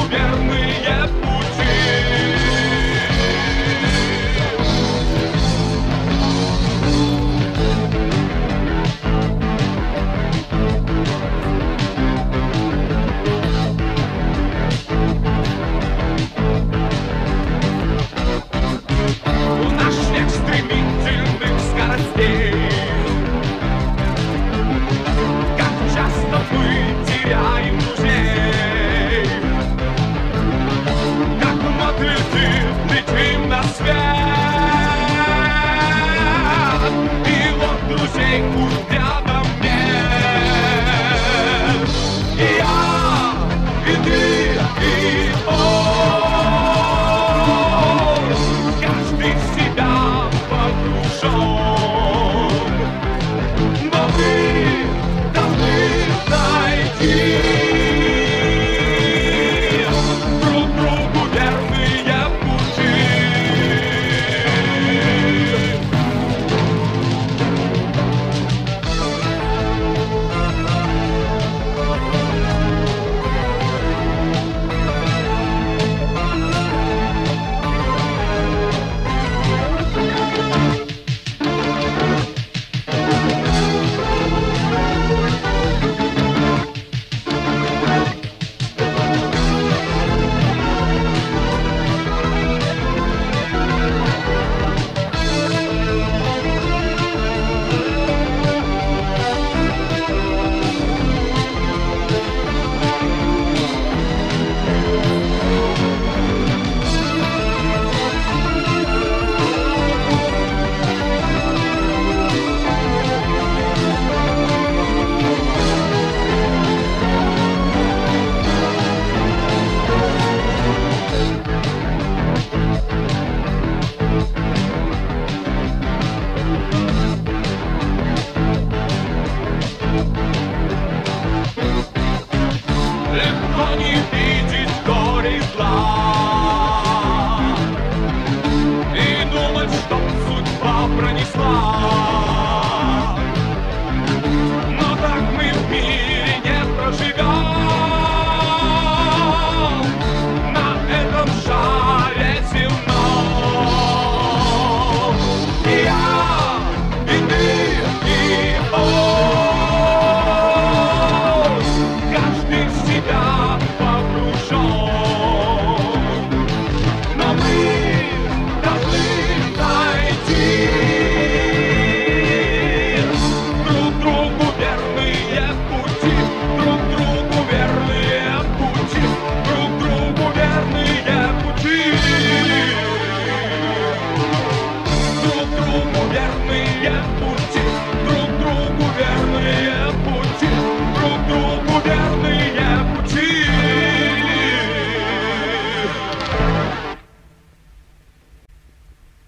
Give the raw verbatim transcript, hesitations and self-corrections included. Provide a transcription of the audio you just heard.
верные пути. В наш век стремительных скоростей как часто мы теряем друзей, как мотыльки летим на свет, и вот друзей пусть рядом нет. И я, и ты, и он, каждый в себя погружен, но мы должны найти друг другу верные пути. Легко не видеть горе и зла,